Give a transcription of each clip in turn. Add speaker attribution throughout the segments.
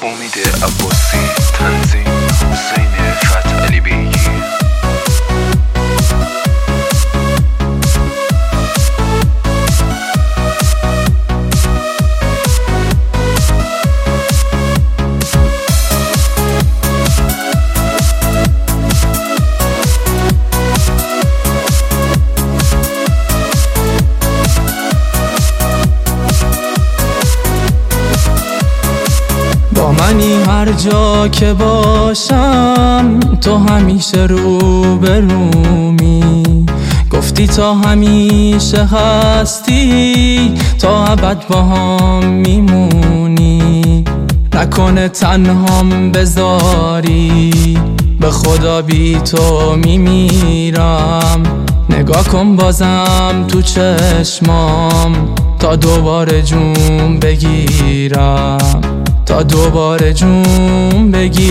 Speaker 1: امید عباسی، تنظیم حسین فتحعلی بیگی.
Speaker 2: با منی هر جا که باشم، تو همیشه روبرومی. گفتی تا همیشه هستی، تا ابد با هم میمونی. نکنه تنهام بذاری، به خدا بی تو میمیرم. نگاه کن بازم تو چشمام، تا دوباره جون بگیرم، تا دوباره جون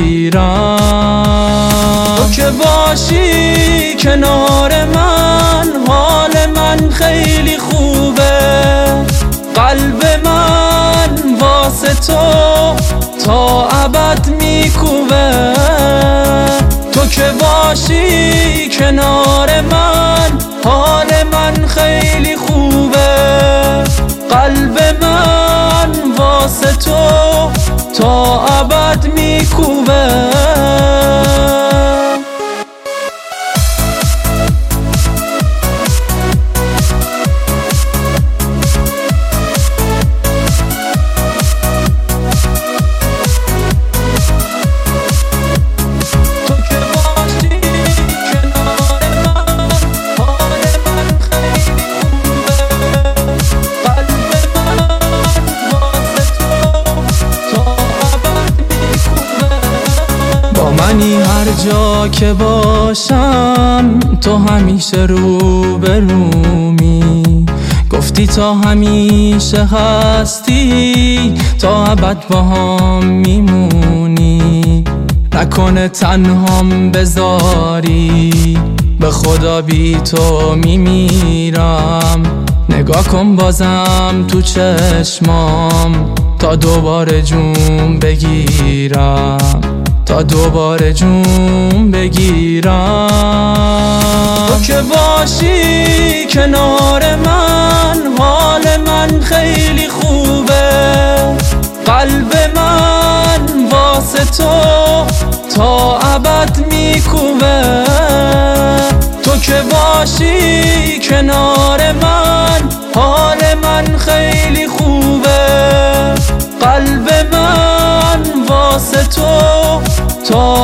Speaker 2: بگیرم. تو که باشی کنار من، حال من خیلی خوبه. قلب من واسه تو تا ابد میکوبه. تو که باشی کنار من، حال من خیلی خوبه. قلب من واسه تو تا ابد میکوبه. منی هر جا که باشم، تو همیشه روبرومی. گفتی تا همیشه هستی، تا ابد با هم میمونی. نکنه تنهام بذاری، به خدا بی تو میمیرم. نگاه کن بازم تو چشمام، تا دوباره جون بگیرم، تا دوباره جون بگیرم. تو که باشی کنار من، حال من خیلی خوبه. قلب من واسه تو تا ابد میکوبه. تو که باشی کنار من، حال من خیلی خوبه. قلب من واسه تو تا